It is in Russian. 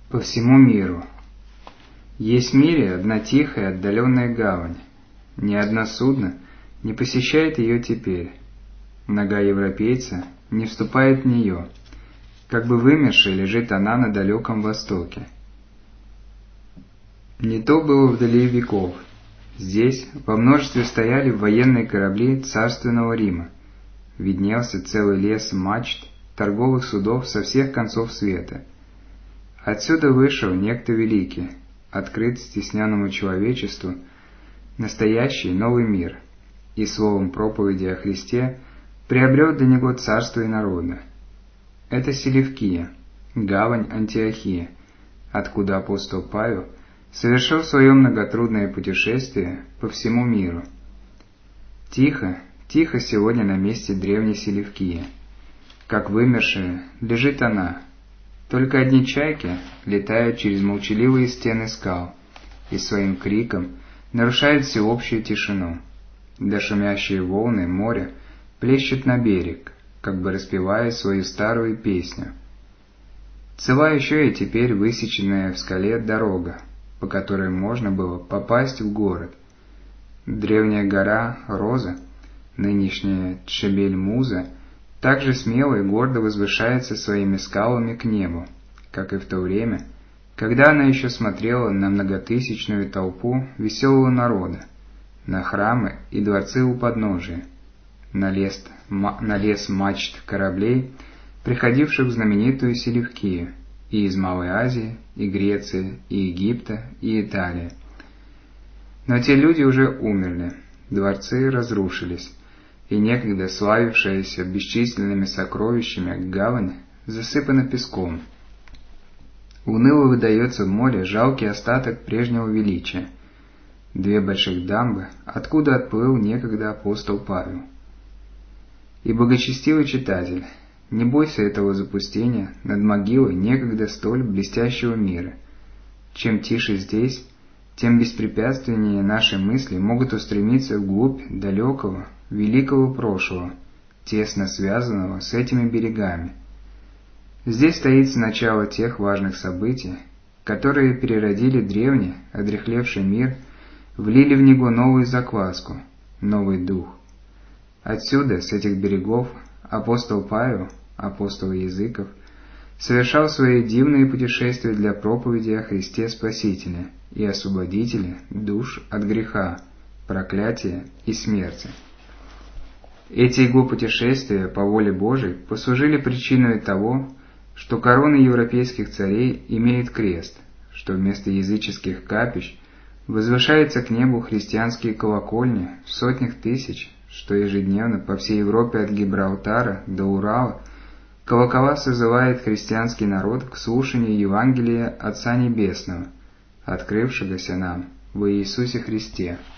по всему миру. Есть в мире одна тихая, отдаленная гавань. Ни одно судно не посещает ее теперь. Нога европейца не вступает в нее. Как бы вымершей лежит она на далеком востоке. Не то было вдали веков. Здесь во множестве стояли военные корабли царственного Рима. Виднелся целый лес мачт торговых судов со всех концов света. Отсюда вышел некто великий, открыт стесненному человечеству настоящий новый мир, и словом проповеди о Христе приобрел для него царство и народа. Это Селевкия, гавань Антиохия, откуда апостол Павел совершил свое многотрудное путешествие по всему миру. Тихо, тихо сегодня на месте древней Селевкии. Как вымершая лежит она. Только одни чайки летают через молчаливые стены скал и своим криком нарушают всеобщую тишину. Да шумящие волны моря плещут на берег, как бы распевая свою старую песню. Цела еще и теперь высеченная в скале дорога, по которой можно было попасть в город. Древняя гора Роза, нынешняя Чебель-Муза, также смело и гордо возвышается своими скалами к небу, как и в то время, когда она еще смотрела на многотысячную толпу веселого народа, на храмы и дворцы у подножия, на лес мачт кораблей, приходивших в знаменитую Селевкию, и из Малой Азии, и Греции, и Египта, и Италии. Но те люди уже умерли, дворцы разрушились, и некогда славившаяся бесчисленными сокровищами гавань засыпана песком. Уныло выдается в море жалкий остаток прежнего величия. Две больших дамбы, откуда отплыл некогда апостол Павел. И благочестивый читатель, не бойся этого запустения над могилой некогда столь блестящего мира. Чем тише здесь, тем беспрепятственнее наши мысли могут устремиться вглубь далекого, великого прошлого, тесно связанного с этими берегами. Здесь стоит начало тех важных событий, которые переродили древний, одряхлевший мир, влили в него новую закваску, новый дух. Отсюда, с этих берегов, апостол Павел, апостол языков, совершал свои дивные путешествия для проповеди о Христе Спасителе и Освободителе душ от греха, проклятия и смерти. Эти его путешествия по воле Божией послужили причиной того, что корона европейских царей имеет крест, что вместо языческих капищ возвышаются к небу христианские колокольни в сотнях тысяч, что ежедневно по всей Европе от Гибралтара до Урала колокола созывает христианский народ к слушанию Евангелия Отца Небесного, открывшегося нам во Иисусе Христе.